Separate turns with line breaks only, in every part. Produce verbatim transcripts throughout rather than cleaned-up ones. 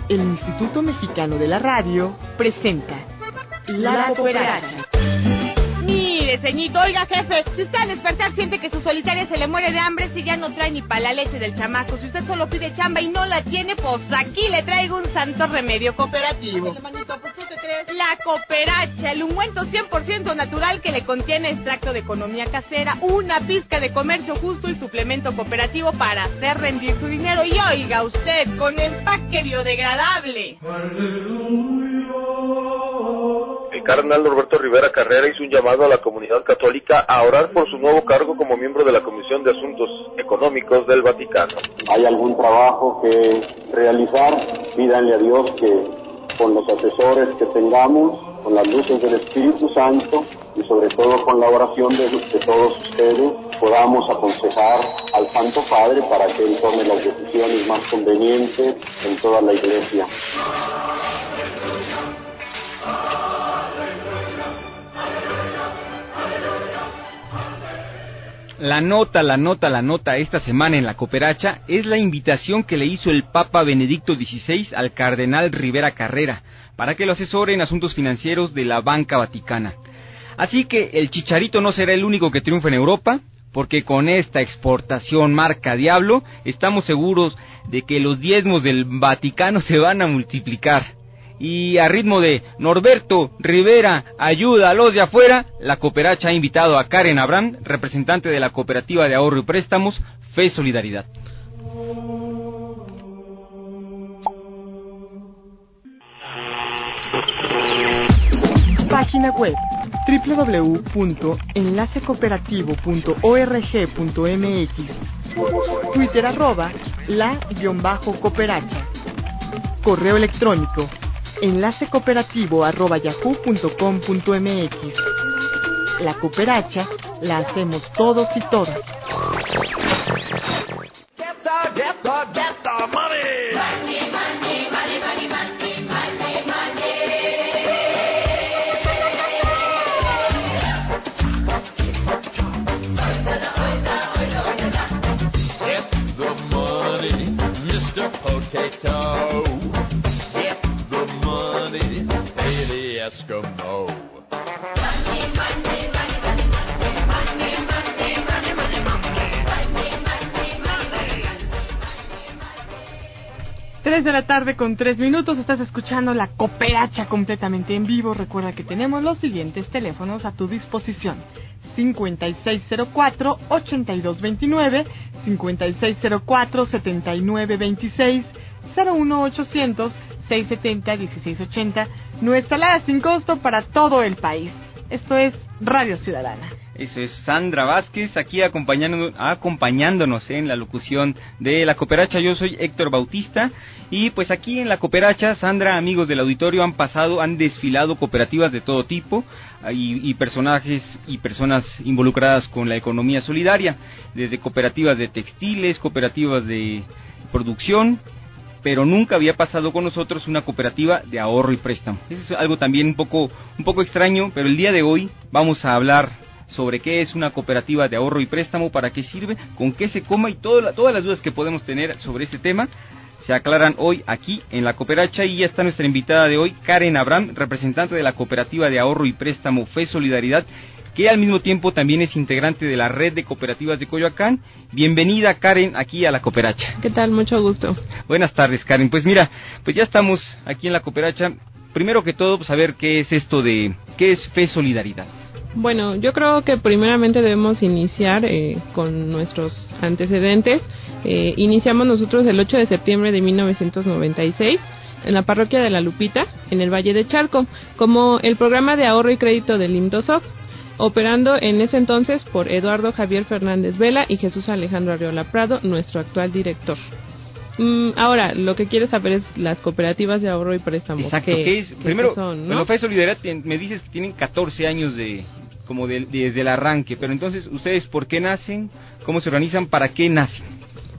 El Instituto Mexicano de la Radio presenta La Cooperacha.
Mire, ceñito, oiga, jefe, si usted al despertar siente que su solitaria se le muere de hambre, si ya no trae ni para la leche del chamaco, si usted solo pide chamba y no la tiene, pues aquí le traigo un santo remedio cooperativo.
Oye, manito, ¿por qué te crees?
La Cooperacha, el ungüento cien por ciento natural que le contiene extracto de economía casera, una pizca de comercio justo y suplemento cooperativo para hacer rendir su dinero. Y oiga usted, con empaque biodegradable.
El cardenal Roberto Rivera Carrera hizo un llamado a la comunidad católica a orar por su nuevo cargo como miembro de la Comisión de Asuntos Económicos del Vaticano.
Hay algún trabajo que realizar, pídanle a Dios que con los asesores que tengamos, con las luces del Espíritu Santo y sobre todo con la oración de, de todos ustedes, podamos aconsejar al Santo Padre para que Él tome las decisiones más convenientes en toda la Iglesia.
La nota, la nota, la nota esta semana en la Cooperacha es la invitación que le hizo el Papa Benedicto dieciséis al cardenal Rivera Carrera para que lo asesore en asuntos financieros de la banca vaticana. Así que el Chicharito no será el único que triunfe en Europa, porque con esta exportación marca Diablo estamos seguros de que los diezmos del Vaticano se van a multiplicar. Y a ritmo de Norberto Rivera ayuda a los de afuera, la Cooperacha ha invitado a Karen Abraham, representante de la Cooperativa de Ahorro y Préstamos Fe Solidaridad.
Página web doble u doble u doble u punto enlace cooperativo punto org punto m x. Twitter arroba la-cooperacha. Correo electrónico enlace cooperativo arroba yahoo punto com punto m x. La Cooperacha la hacemos todos y todas.
Get the, get the, get the money!
Money, money, money, money, money, money, money.
Get the money, mister Potato. Get the money, Baby Eskimo.
Money, money, money, money, money, money, money, money, money, money, money, money.
Tres de la tarde con tres minutos, estás escuchando la Cooperacha completamente en vivo. Recuerda que tenemos los siguientes teléfonos a tu disposición: cincuenta y seis cero cuatro, ochenta y dos veintinueve, cincuenta y seis cero cuatro, setenta y nueve veintiséis, cero uno ochocientos, seiscientos setenta, dieciséis ochenta, nuestra alada sin costo para todo el país. Esto es Radio Ciudadana.
Eso es Sandra Vázquez, aquí acompañándonos, acompañándonos en la locución de la Cooperacha. Yo soy Héctor Bautista y pues aquí en la Cooperacha, Sandra, amigos del auditorio, han pasado, han desfilado cooperativas de todo tipo y, y personajes y personas involucradas con la economía solidaria, desde cooperativas de textiles, cooperativas de producción, pero nunca había pasado con nosotros una cooperativa de ahorro y préstamo. Eso es algo también un poco, un poco extraño, pero el día de hoy vamos a hablar sobre qué es una cooperativa de ahorro y préstamo, para qué sirve, con qué se coma y todo, todas las dudas que podemos tener sobre este tema se aclaran hoy aquí en la Cooperacha. Y ya está nuestra invitada de hoy, Karen Abraham, representante de la Cooperativa de Ahorro y Préstamo Fe Solidaridad, que al mismo tiempo también es integrante de la red de cooperativas de Coyoacán. Bienvenida, Karen, aquí a la Cooperacha.
¿Qué tal? Mucho gusto.
Buenas tardes, Karen. Pues mira, pues ya estamos aquí en la Cooperacha. Primero que todo, pues saber qué es esto de, qué es Fe Solidaridad.
Bueno, yo creo que primeramente debemos iniciar eh, con nuestros antecedentes. Eh, iniciamos nosotros el ocho de septiembre de mil novecientos noventa y seis en la parroquia de La Lupita, en el Valle de Chalco, como el programa de ahorro y crédito del IMDOSOC, operando en ese entonces por Eduardo Javier Fernández Vela y Jesús Alejandro Arriola Prado, nuestro actual director. Mm, ahora, lo que quieres saber es las cooperativas de ahorro y préstamo.
Exacto, ¿qué, ¿qué es?
¿qué
Primero,
son, ¿no?
Bueno, Fe Solidaridad, me dices que tienen catorce años de, como de, desde el arranque, pero entonces, ¿ustedes por qué nacen? ¿Cómo se organizan? ¿Para qué nacen?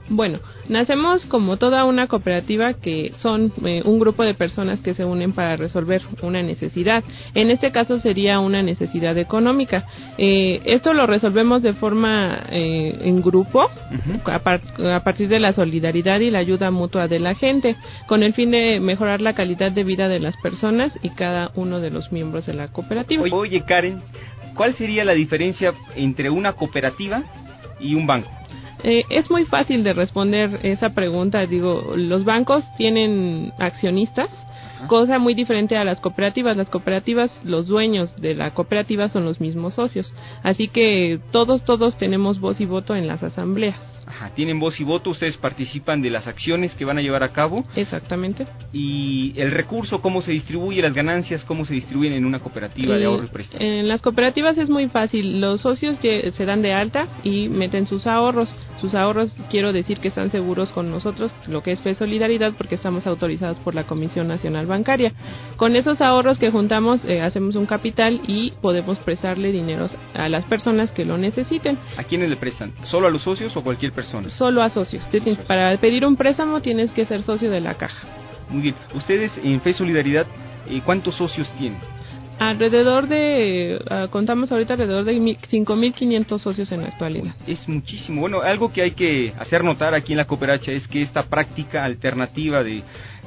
Bueno, nacemos como toda una cooperativa que son eh, un grupo de personas que se unen para resolver una necesidad. En este caso sería una necesidad económica. Eh, esto lo resolvemos de forma eh, en grupo, uh-huh. a, par- a partir de la solidaridad y la ayuda mutua de la gente, con el fin de mejorar la calidad de vida de las personas y cada uno de los miembros de la cooperativa.
Oye, oye Karen, ¿cuál sería la diferencia entre una cooperativa y un banco?
Eh, es muy fácil de responder esa pregunta. Digo, los bancos tienen accionistas, ajá, cosa muy diferente a las cooperativas. Las cooperativas, los dueños de la cooperativa son los mismos socios, así que todos, todos tenemos voz y voto en las asambleas.
Ajá, tienen voz y voto, ustedes participan de las acciones que van a llevar a cabo.
Exactamente.
Y el recurso, ¿cómo se distribuye? Las ganancias, ¿cómo se distribuyen en una cooperativa eh, de ahorro y préstamo?
En las cooperativas es muy fácil. Los socios se dan de alta y meten sus ahorros. Sus ahorros, quiero decir que están seguros con nosotros, lo que es Fe Solidaridad, porque estamos autorizados por la Comisión Nacional Bancaria. Con esos ahorros que juntamos, eh, hacemos un capital y podemos prestarle dinero a las personas que lo necesiten.
¿A quiénes le prestan? ¿Solo a los socios o a cualquier persona?
Solo a socios. Para pedir un préstamo tienes que ser socio de la caja.
Muy bien. Ustedes en Fe Solidaridad, eh, ¿cuántos socios tienen?
Alrededor de, uh, contamos ahorita alrededor de cinco mil quinientos socios en la actualidad.
Es muchísimo. Bueno, algo que hay que hacer notar aquí en la cooperacha es que esta práctica alternativa de,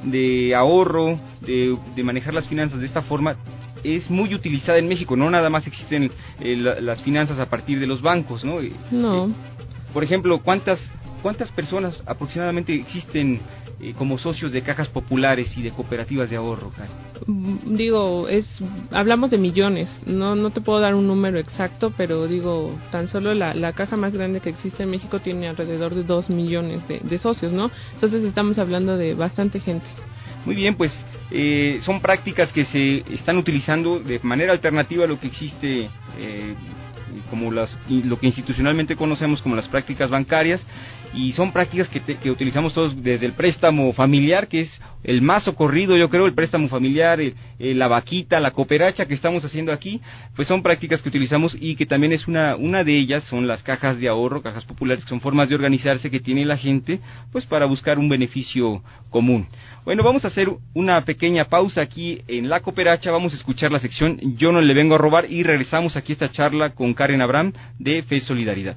de ahorro, de, de manejar las finanzas de esta forma, es muy utilizada en México. No nada más existen eh, la, las finanzas a partir de los bancos, ¿no?
No.
Eh, por ejemplo, ¿cuántas, cuántas personas aproximadamente existen eh, como socios de cajas populares y de cooperativas de ahorro, Karen?
Digo, es hablamos de millones, no no te puedo dar un número exacto, pero digo, tan solo la, la caja más grande que existe en México tiene alrededor de dos millones de, de socios, ¿no? Entonces estamos hablando de bastante gente.
Muy bien, pues eh, son prácticas que se están utilizando de manera alternativa a lo que existe eh, como las lo que institucionalmente conocemos como las prácticas bancarias, y son prácticas que, te, que utilizamos todos desde el préstamo familiar, que es el más socorrido, yo creo, el préstamo familiar, el, el, la vaquita, la cooperacha que estamos haciendo aquí, pues son prácticas que utilizamos, y que también es una una de ellas son las cajas de ahorro, cajas populares, que son formas de organizarse que tiene la gente, pues para buscar un beneficio común. Bueno, vamos a hacer una pequeña pausa aquí en la cooperacha, vamos a escuchar la sección Yo no le vengo a robar, y regresamos aquí a esta charla con Karen Abraham de Fe Solidaridad.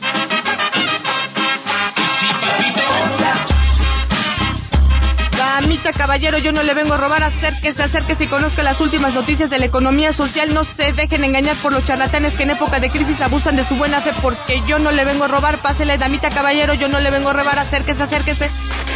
Damita, caballero, yo no le vengo a robar. Acérquese, acérquese y conozca las últimas noticias de la economía social. No se dejen engañar por los charlatanes que en época de crisis abusan de su buena fe, porque yo no le vengo a robar. Pásele, damita, caballero, yo no le vengo a robar. Acérquese, acérquese.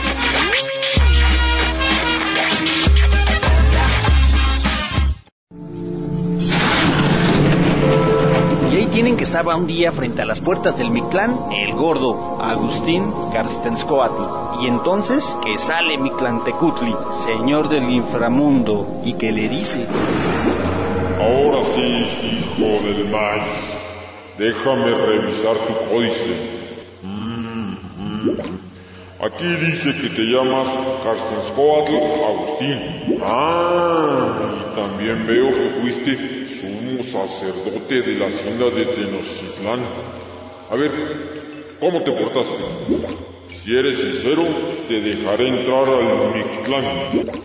Y ahí tienen que estaba un día frente a las puertas del Mictlán el gordo Agustín Carstenscoatl. Y entonces que sale Mictlantecutli, señor del inframundo, y que le dice:
ahora sí, hijo del maíz, déjame revisar tu códice. Mm, mm. Aquí dice que te llamas Carstenscoatl Agustín. Ah, y también veo que fuiste sumo sacerdote de la hacienda de Tenochtitlán. A ver, ¿cómo te portaste? Si eres sincero, te dejaré entrar al Mictlán.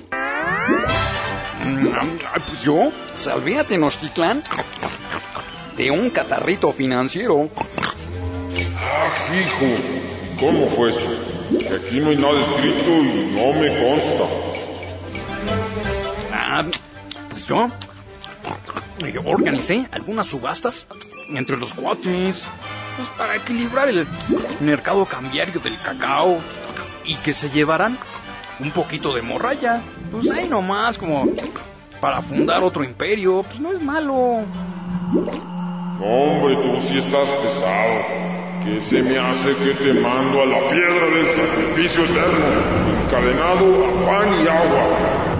Pues yo salvé a Tenochtitlán de un catarrito financiero.
Ah, hijo, ¿cómo fue eso? Que aquí no hay nada escrito y no me consta.
Ah, pues yo, yo organicé algunas subastas entre los cuates, pues para equilibrar el mercado cambiario del cacao y que se llevaran un poquito de morralla. Pues ahí nomás, como para fundar otro imperio, pues no es malo.
No, hombre, tú sí estás pesado. Que se me hace que te mando a la piedra del sacrificio eterno, encadenado a pan y agua.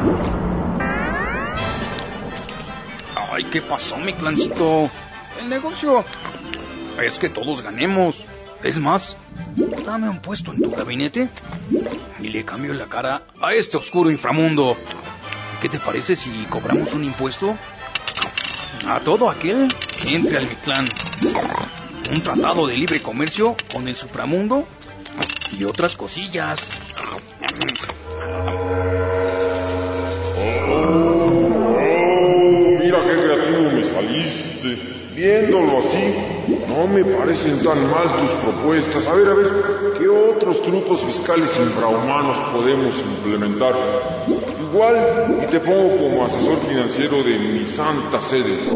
Ay, ¿qué pasó, mi clancito? El negocio es que todos ganemos. Es más, dame un puesto en tu gabinete y le cambio la cara a este oscuro inframundo. ¿Qué te parece si cobramos un impuesto a todo aquel que entre al Mictlán? Un tratado de libre comercio con el supramundo y otras cosillas.
Oh, mira qué creativo me saliste. Viéndolo así, no me parecen tan mal tus propuestas. A ver, a ver, ¿qué otros trucos fiscales infrahumanos podemos implementar? Igual, y te pongo como asesor financiero de mi santa sede.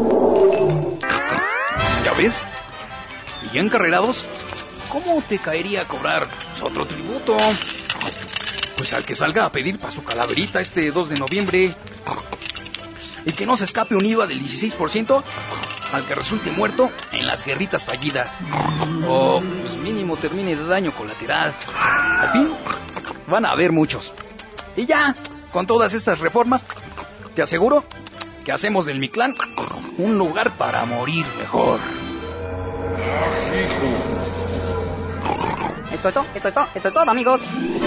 ¿Ya ves? ¿Y ya encarrerados? ¿Cómo te caería cobrar otro tributo? Pues al que salga a pedir para su calaverita este dos de noviembre. Y que no se escape un I V A del dieciséis por ciento al que resulte muerto en las guerritas fallidas. O pues mínimo termine de daño colateral. Al fin, van a haber muchos. Y ya, con todas estas reformas, te aseguro que hacemos del Mictlán un lugar para morir mejor.
Esto es todo, esto es todo, esto es todo, amigos.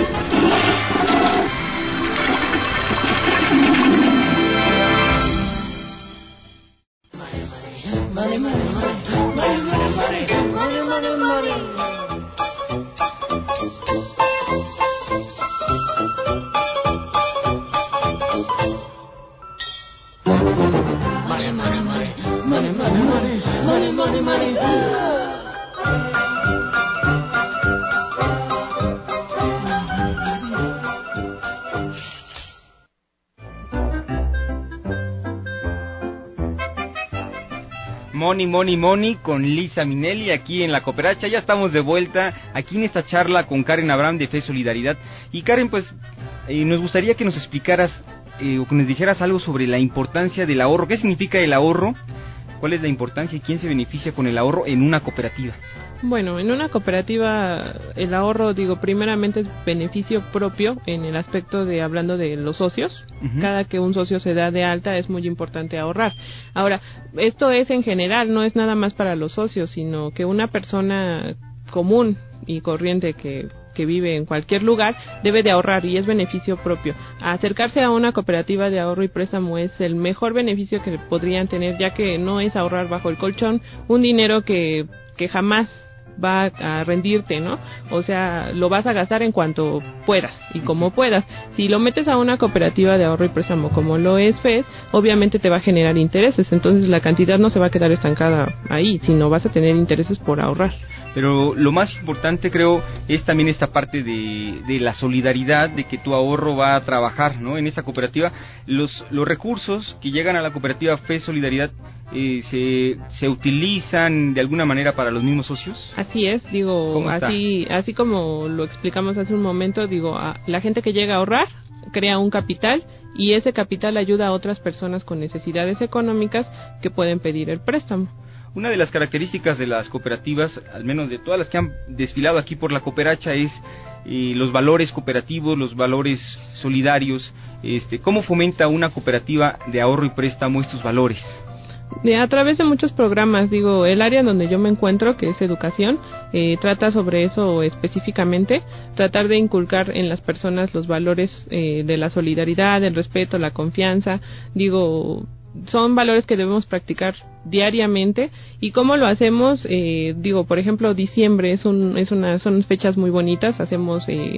Money, money, money, money, money, money, money, money, money. Money, money, money, money, money, money, money, money, money.
Money, Money, Money con Lisa Minelli aquí en La Cooperacha. Ya estamos de vuelta aquí en esta charla con Karen Abraham de Fe Solidaridad. Y Karen, pues eh, nos gustaría que nos explicaras eh, o que nos dijeras algo sobre la importancia del ahorro. ¿Qué significa el ahorro? ¿Cuál es la importancia y quién se beneficia con el ahorro en una cooperativa?
Bueno, en una cooperativa el ahorro, digo, primeramente es beneficio propio en el aspecto de hablando de los socios. Uh-huh. Cada que un socio se da de alta es muy importante ahorrar. Ahora, esto es en general, no es nada más para los socios, sino que una persona común y corriente que que vive en cualquier lugar debe de ahorrar y es beneficio propio. Acercarse a una cooperativa de ahorro y préstamo es el mejor beneficio que podrían tener, ya que no es ahorrar bajo el colchón un dinero que que jamás va a rendirte, ¿no? O sea, lo vas a gastar en cuanto puedas y como puedas. Si lo metes a una cooperativa de ahorro y préstamo como lo es F E S, obviamente te va a generar intereses, entonces la cantidad no se va a quedar estancada ahí, sino vas a tener intereses por ahorrar.
Pero lo más importante, creo, es también esta parte de, de la solidaridad, de que tu ahorro va a trabajar, ¿no? En esta cooperativa, los los recursos que llegan a la cooperativa F E S Solidaridad eh, se se utilizan de alguna manera para los mismos socios.
Así es, digo, así así como lo explicamos hace un momento, digo, a la gente que llega a ahorrar crea un capital y ese capital ayuda a otras personas con necesidades económicas que pueden pedir el préstamo.
Una de las características de las cooperativas, al menos de todas las que han desfilado aquí por la Cooperacha, es eh, los valores cooperativos, los valores solidarios. Este, ¿Cómo fomenta una cooperativa de ahorro y préstamo estos valores?
De, a través de muchos programas, digo, el área donde yo me encuentro, que es educación, eh, trata sobre eso específicamente, tratar de inculcar en las personas los valores eh, de la solidaridad, el respeto, la confianza, digo, son valores que debemos practicar diariamente. ¿Y cómo lo hacemos? Eh, digo, por ejemplo, diciembre es un, es una, son fechas muy bonitas, hacemos eh,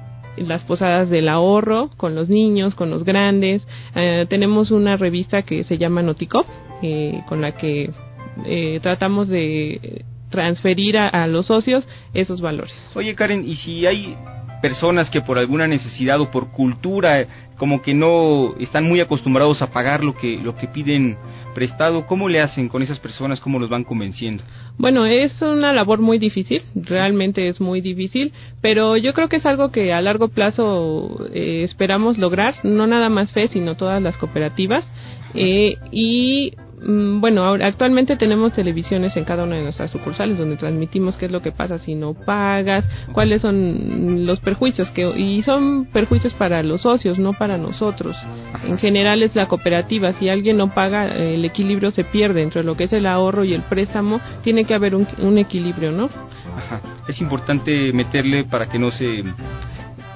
las posadas del ahorro con los niños, con los grandes. Eh, tenemos una revista que se llama Noticop, eh, con la que eh, tratamos de transferir a, a los socios esos valores.
Oye, Karen, ¿y si hay personas que por alguna necesidad o por cultura como que no están muy acostumbrados a pagar lo que lo que piden prestado, cómo le hacen con esas personas, cómo los van convenciendo?
Bueno, es una labor muy difícil, realmente es muy difícil, pero yo creo que es algo que a largo plazo eh, esperamos lograr, no nada más F E S, sino todas las cooperativas, eh, y bueno, ahora, actualmente tenemos televisiones en cada una de nuestras sucursales donde transmitimos qué es lo que pasa si no pagas, cuáles son los perjuicios, que y son perjuicios para los socios, no para nosotros. En general es la cooperativa, si alguien no paga, el equilibrio se pierde entre lo que es el ahorro y el préstamo, tiene que haber un, un equilibrio, ¿no?
Ajá. Es importante meterle para que no se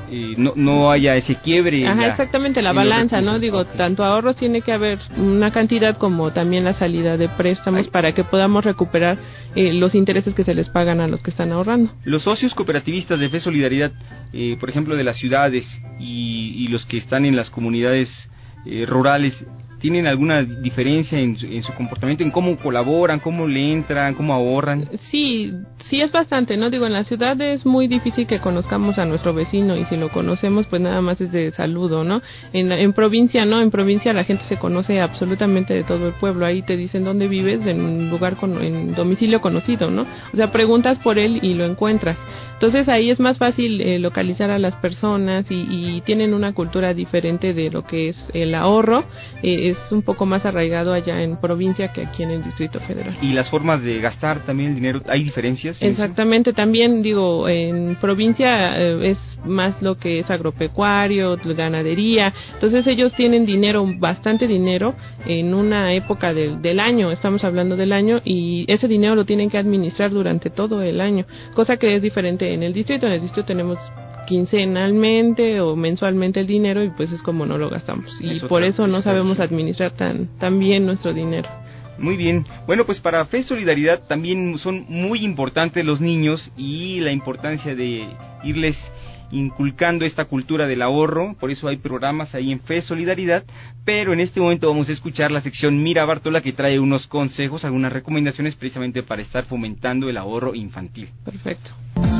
eh, no, no haya ese quiebre.
Ajá,
la,
exactamente, la balanza, ¿no? Digo, okay. Tanto ahorros tiene que haber una cantidad como también la salida de préstamos Ay. para que podamos recuperar eh, los intereses que se les pagan a los que están ahorrando.
Los socios cooperativistas de Fe Solidaridad, eh, por ejemplo, de las ciudades y, y los que están en las comunidades eh, rurales, ¿tienen alguna diferencia en, en su comportamiento, en cómo colaboran, cómo le entran, cómo ahorran?
Sí, sí es bastante, ¿no? Digo, en la ciudad es muy difícil que conozcamos a nuestro vecino y si lo conocemos, pues nada más es de saludo, ¿no? En, en provincia, ¿no? En provincia la gente se conoce absolutamente de todo el pueblo. Ahí te dicen dónde vives, en un lugar, con, en domicilio conocido, ¿no? O sea, preguntas por él y lo encuentras. Entonces ahí es más fácil eh, localizar a las personas y, y tienen una cultura diferente de lo que es el ahorro. Eh, es un poco más arraigado allá en provincia que aquí en el Distrito Federal.
¿Y las formas de gastar también el dinero? ¿Hay diferencias?
Exactamente, también digo, en provincia eh, es más lo que es agropecuario, ganadería, entonces ellos tienen dinero, bastante dinero en una época del, del año, estamos hablando del año, y ese dinero lo tienen que administrar durante todo el año, cosa que es diferente en el distrito. En el distrito tenemos quincenalmente o mensualmente el dinero y pues es como no lo gastamos y es por eso no sabemos administrar tan, tan bien nuestro dinero.
Muy bien, bueno, pues para Fe Solidaridad también son muy importantes los niños y la importancia de irles inculcando esta cultura del ahorro, por eso hay programas ahí en Fe Solidaridad, pero en este momento vamos a escuchar la sección Mira Bartola, que trae unos consejos, algunas recomendaciones precisamente para estar fomentando el ahorro infantil.
Perfecto.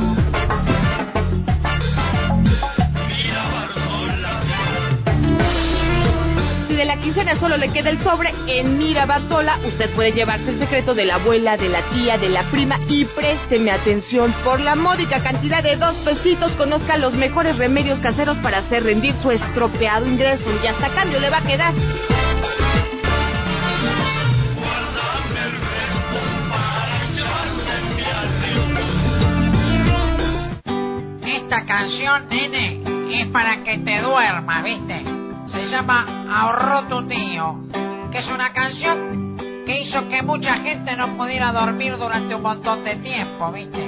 De la quincena solo le queda el sobre, en Mira Bartola usted puede llevarse el secreto de la abuela, de la tía, de la prima y présteme atención, por la módica cantidad de dos pesitos conozca los mejores remedios caseros para hacer rendir su estropeado ingreso y hasta cambio le va a quedar.
Esta canción, nene, es para que te duermas, ¿viste? Se llama Ahorró tu tío, que es una canción que hizo que mucha gente no pudiera dormir durante un montón de tiempo, ¿viste?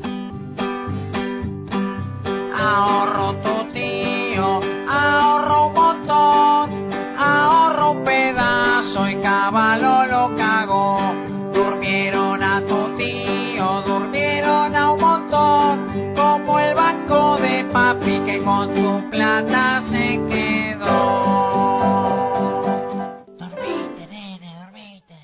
Ahorró tu tío, ahorró un montón, ahorró un pedazo y caballo lo cagó. Durmieron a tu tío, durmieron a un montón, como el banco de papi que con su plata se quedó. Dormite, nene, dormite.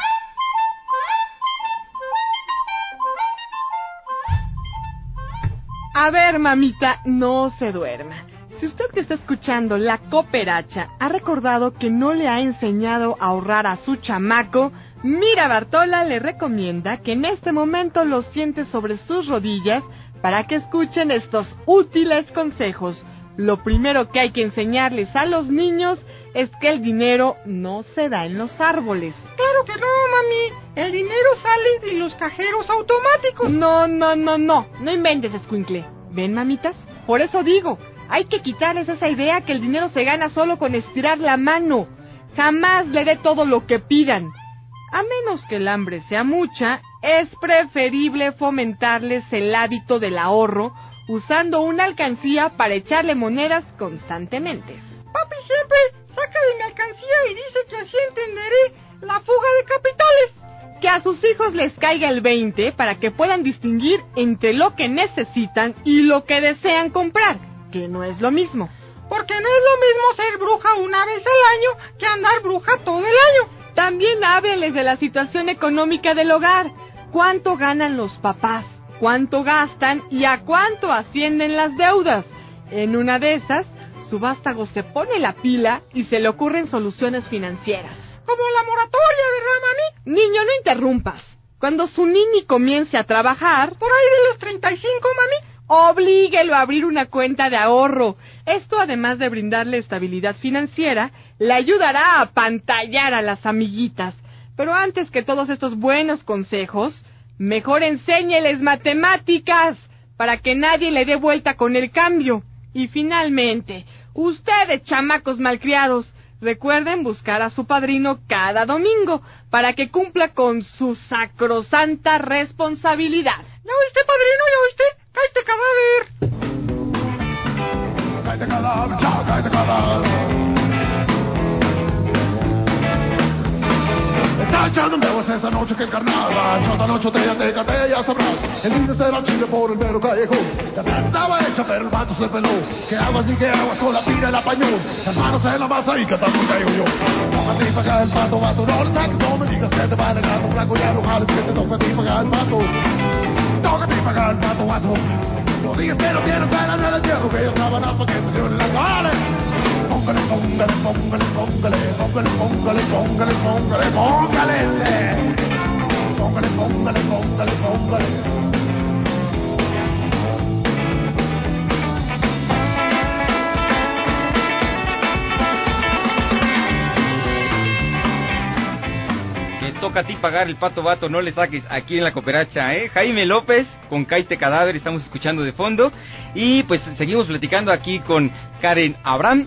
A ver, mamita, no se duerma. Si usted que está escuchando La Cooperacha ha recordado que no le ha enseñado a ahorrar a su chamaco, Mira Bartola le recomienda que en este momento lo siente sobre sus rodillas para que escuchen estos útiles consejos. Lo primero que hay que enseñarles a los niños es que el dinero no se da en los árboles.
Claro que no, mami. El dinero sale de los cajeros automáticos.
No, no, no, no. No inventes, escuincle. ¿Ven, mamitas? Por eso digo, hay que quitarles esa idea que el dinero se gana solo con estirar la mano. Jamás le dé todo lo que pidan. A menos que el hambre sea mucha, es preferible fomentarles el hábito del ahorro usando una alcancía para echarle monedas constantemente.
Papi siempre saca de mi alcancía y dice que así entenderé la fuga de capitales.
Que a sus hijos les caiga el veinte para que puedan distinguir entre lo que necesitan y lo que desean comprar, que no es lo mismo.
Porque no es lo mismo ser bruja una vez al año que andar bruja todo el año.
También hábleles de la situación económica del hogar. ¿Cuánto ganan los papás? ¿Cuánto gastan? ¿Y a cuánto ascienden las deudas? En una de esas, su vástago se pone la pila y se le ocurren soluciones financieras.
Como la moratoria, ¿verdad, mami?
Niño, no interrumpas. Cuando su niño comience a trabajar...
Por ahí de los treinta y cinco, mami...
Oblíguelo a abrir una cuenta de ahorro. Esto, además de brindarle estabilidad financiera, le ayudará a apantallar a las amiguitas. Pero antes que todos estos buenos consejos, mejor enséñeles matemáticas, para que nadie le dé vuelta con el cambio. Y finalmente, ustedes, chamacos malcriados, recuerden buscar a su padrino cada domingo, para que cumpla con su sacrosanta responsabilidad.
¿Ya oíste, padrino? ¿Ya oíste? ¡Cállate, cadáver!
cállate cadáver, chao, cállate cadáver. Está echando nuevas esa noche que el carnaval. Chota noche te te cate, ya sabrás. El lindo será chile por el mero callejón. La planta estaba hecha pero el vato se peló. Que aguas ni que aguas con la pira y la pañón. Las manos en la masa y cantando caigo yo. Toca a ti pagar el pato, vato, no le saques, no me digas que te va a negar un blanco, ya no jales que te toca a ti pagar el pato. Toca a ti pagar el pato, vato. No digas que no tienes ganas de tierra, que ellos trabajan para que te lleven las gales. Póngale, póngale, póngale, póngale, póngale, póngale, póngale, póngale, póngale, póngale, póngale, póngale, póngale.
Toca a ti pagar el pato vato, no le saques aquí en la cooperacha, ¿eh? Jaime López con Cállate Cadáver, estamos escuchando de fondo. Y pues seguimos platicando aquí con Karen Abraham.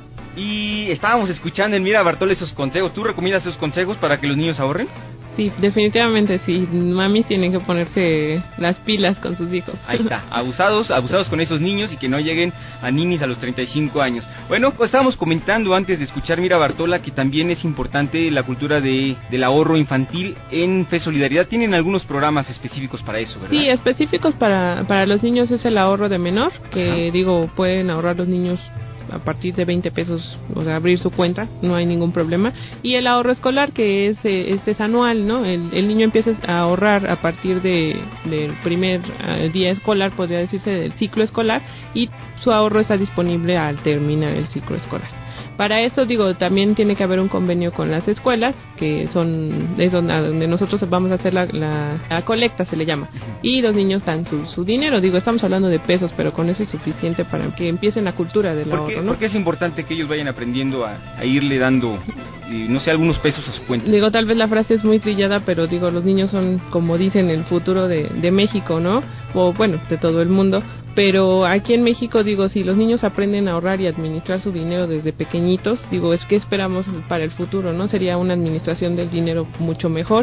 Y estábamos escuchando en Mira Bartol esos consejos. ¿Tú recomiendas esos consejos para que los niños ahorren?
Sí, definitivamente sí. Mami tienen que ponerse las pilas con sus hijos.
Ahí está, abusados, abusados con esos niños y que no lleguen a ninis a los treinta y cinco años. Bueno, pues estábamos comentando antes de escuchar Mira Bartola que también es importante la cultura de del ahorro infantil en Fe Solidaridad. Tienen algunos programas específicos para eso, ¿verdad?
Sí, específicos para, para los niños es el ahorro de menor, que Ajá. digo, pueden ahorrar los niños a partir de veinte pesos, o sea, abrir su cuenta, no hay ningún problema. Y el ahorro escolar, que es eh, este es anual, ¿no? El, el niño empieza a ahorrar a partir de del primer uh, día escolar, podría decirse, del ciclo escolar, y su ahorro está disponible al terminar el ciclo escolar. Para eso, digo, también tiene que haber un convenio con las escuelas, que son es donde, donde nosotros vamos a hacer la, la, la colecta, se le llama, y los niños dan su, su dinero. Digo, estamos hablando de pesos, pero con eso es suficiente para que empiecen la cultura del
¿Por qué,
ahorro, ¿no?
Porque es importante que ellos vayan aprendiendo a, a irle dando, eh, no sé, algunos pesos a su cuenta.
Digo, tal vez la frase es muy trillada, pero digo, los niños son, como dicen, el futuro de, de México, ¿no? O bueno, de todo el mundo. Pero aquí en México, digo, si los niños aprenden a ahorrar y administrar su dinero desde pequeñitos, digo, es que esperamos para el futuro, ¿no? Sería una administración del dinero mucho mejor,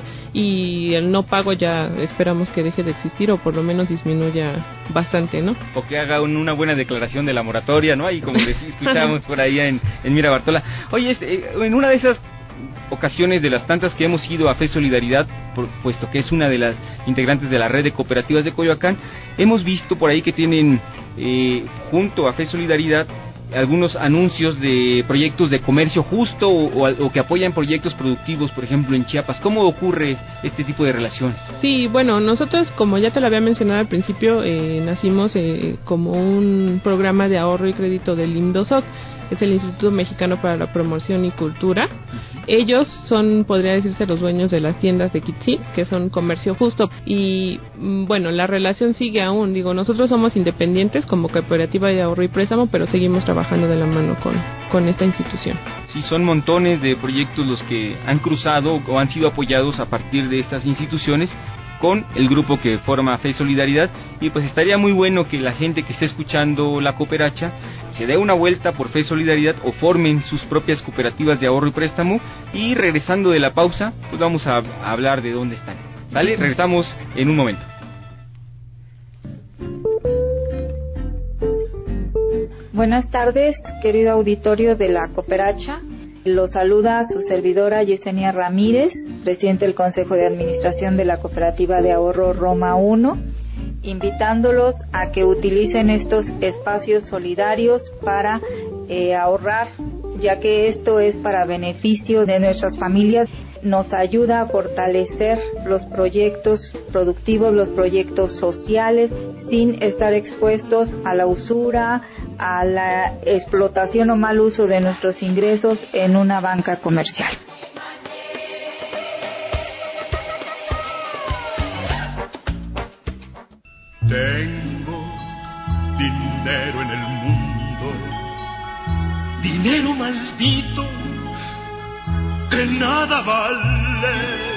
y el no pago ya esperamos que deje de existir, o por lo menos disminuya bastante, ¿no?
O que haga un, una buena declaración de la moratoria, ¿no? Ahí como les escuchábamos por ahí en, en Mira Bartola. Oye, este, en una de esas ocasiones de las tantas que hemos ido a Fe Solidaridad, por, puesto que es una de las integrantes de la red de cooperativas de Coyoacán, hemos visto por ahí que tienen eh, junto a Fe Solidaridad algunos anuncios de proyectos de comercio justo o, o, o que apoyan proyectos productivos, por ejemplo en Chiapas. ¿Cómo ocurre este tipo de relación?
Sí, bueno, nosotros, como ya te lo había mencionado al principio, eh, nacimos eh, como un programa de ahorro y crédito del INDOSOC, es el Instituto Mexicano para la Promoción y Cultura. Ellos son, podría decirse, los dueños de las tiendas de Kitsi, que son comercio justo. Y bueno, la relación sigue aún. Digo, nosotros somos independientes como cooperativa de ahorro y préstamo, pero seguimos trabajando de la mano con, con esta institución.
Sí, son montones de proyectos los que han cruzado o han sido apoyados a partir de estas instituciones con el grupo que forma Fe Solidaridad, y pues estaría muy bueno que la gente que esté escuchando la cooperacha se dé una vuelta por Fe Solidaridad o formen sus propias cooperativas de ahorro y préstamo. Y regresando de la pausa, pues vamos a, a hablar de dónde están. ¿Vale? Regresamos en un momento.
Buenas tardes, querido auditorio de la cooperacha. Los saluda su servidora Yesenia Ramírez, presidente del Consejo de Administración de la Cooperativa de Ahorro Roma uno, invitándolos a que utilicen estos espacios solidarios para eh, ahorrar, ya que esto es para beneficio de nuestras familias. Nos ayuda a fortalecer los proyectos productivos, los proyectos sociales, sin estar expuestos a la usura, a la explotación o mal uso de nuestros ingresos en una banca comercial.
Tengo dinero en el mundo, dinero maldito que nada vale,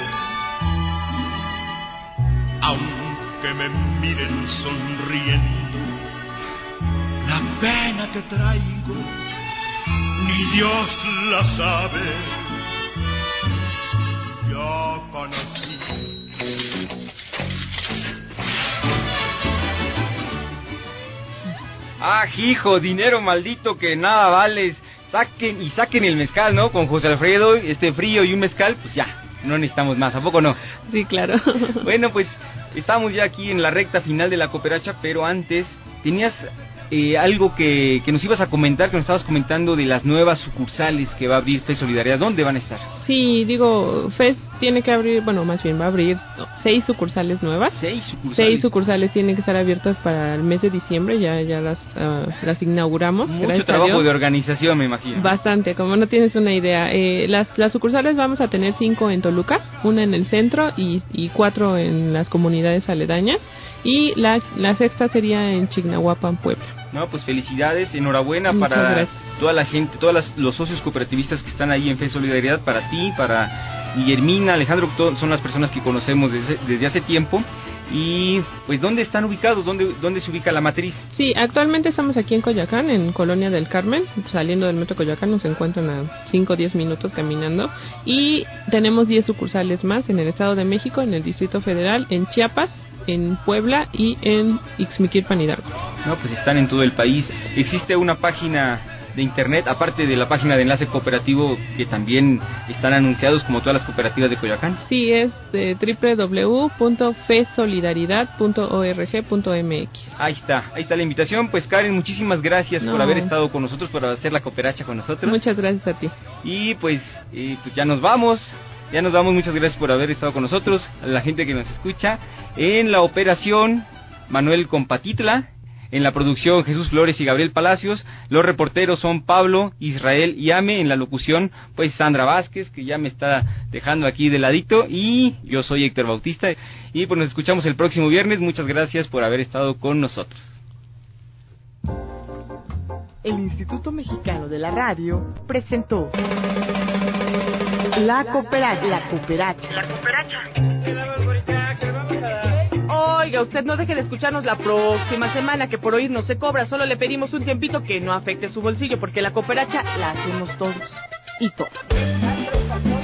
aunque me miren sonriendo, la pena que traigo ni Dios la sabe. Ya conocí
Ah, hijo, dinero maldito que nada vales. Saquen y saquen el mezcal, ¿no? Con José Alfredo, este frío y un mezcal, pues ya, no necesitamos más, ¿a poco no?
Sí, claro.
Bueno, pues estamos ya aquí en la recta final de la cooperacha, pero antes tenías eh, algo que, que nos ibas a comentar, que nos estabas comentando de las nuevas sucursales que va a abrir F E S Solidaridad. ¿Dónde van a estar?
Sí, digo, F E S tiene que abrir, bueno, más bien va a abrir no, seis sucursales nuevas.
Seis sucursales.
Seis sucursales tienen que estar abiertas para el mes de diciembre, ya ya las uh, las inauguramos.
Mucho trabajo de organización, me imagino.
Bastante, como no tienes una idea. Eh, las las sucursales vamos a tener cinco en Toluca, una en el centro y, y cuatro en las comunidades aledañas. Y la, la sexta sería en Chignahuapan, Puebla.
No, pues felicidades, enhorabuena.
Muchas
para
gracias.
Toda la gente, todos las, los socios cooperativistas que están ahí en F E S Solidaridad, para ti, para Guillermina, Alejandro, que son las personas que conocemos desde, desde hace tiempo. Y pues, ¿dónde están ubicados? ¿Dónde, ¿Dónde se ubica la matriz?
Sí, actualmente estamos aquí en Coyoacán, en Colonia del Carmen. Saliendo del metro Coyoacán nos encuentran a cinco o diez minutos caminando. Y tenemos diez sucursales más en el Estado de México, en el Distrito Federal, en Chiapas, en Puebla y en Ixmiquilpan, Hidalgo.
No, pues están en todo el país. Existe una página de internet, aparte de la página de enlace cooperativo, que también están anunciados como todas las cooperativas de Coyoacán.
Sí, es eh, doble u doble u doble u punto fe solidaridad punto org punto m x.
Ahí está, ahí está la invitación. Pues Karen, muchísimas gracias
No.
por haber estado con nosotros, por hacer la cooperacha con nosotros.
Muchas gracias a ti.
Y pues, eh, pues ya nos vamos. Ya nos vamos, muchas gracias por haber estado con nosotros, a la gente que nos escucha. En la operación, Manuel Compatitla. En la producción, Jesús Flores y Gabriel Palacios. Los reporteros son Pablo, Israel y Ame. En la locución, pues Sandra Vázquez, que ya me está dejando aquí de ladito. Y yo soy Héctor Bautista. Y pues nos escuchamos el próximo viernes. Muchas gracias por haber estado con nosotros.
El Instituto Mexicano de la Radio presentó La Cooperacha. La Cooperacha. La Cooperacha.
Oiga, usted no deje de escucharnos la próxima semana, que por oírnos se cobra. Solo le pedimos un tiempito que no afecte su bolsillo, porque la cooperacha la hacemos todos y todos.